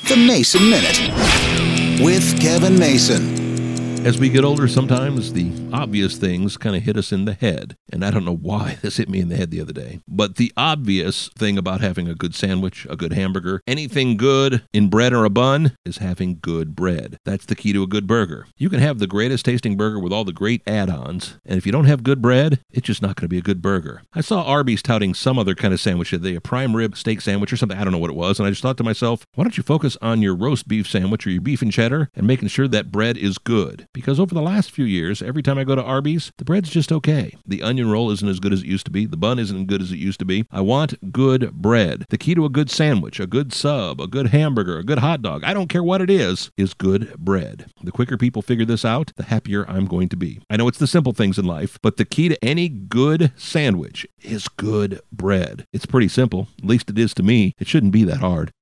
The Mason Minute with Kevin Mason. As we get older, sometimes the obvious things kind of hit us in the head. And I don't know why this hit me in the head the other day. But the obvious thing about having a good sandwich, a good hamburger, anything good in bread or a bun is having good bread. That's the key to a good burger. You can have the greatest tasting burger with all the great add-ons. And if you don't have good bread, it's just not going to be a good burger. I saw Arby's touting some other kind of sandwich, a prime rib steak sandwich or something. I don't know what it was. And I just thought to myself, why don't you focus on your roast beef sandwich or your beef and cheddar and making sure that bread is good? Because over the last few years, every time I go to Arby's, the bread's just okay. The onion roll isn't as good as it used to be. The bun isn't as good as it used to be. I want good bread. The key to a good sandwich, a good sub, a good hamburger, a good hot dog, I don't care what it is good bread. The quicker people figure this out, the happier I'm going to be. I know it's the simple things in life, but the key to any good sandwich is good bread. It's pretty simple. At least it is to me. It shouldn't be that hard.